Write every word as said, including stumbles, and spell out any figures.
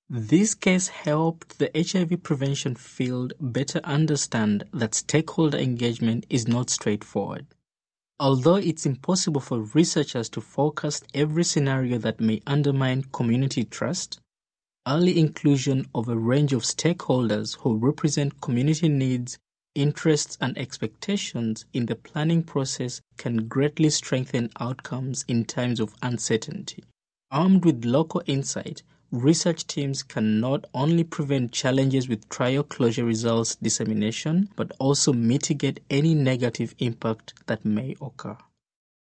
This case helped the H I V prevention field better understand that stakeholder engagement is not straightforward. Although it's impossible for researchers to forecast every scenario that may undermine community trust, early inclusion of a range of stakeholders who represent community needs, interests, and expectations in the planning process can greatly strengthen outcomes in times of uncertainty. Armed with local insight, research teams can not only prevent challenges with trial closure results dissemination, but also mitigate any negative impact that may occur.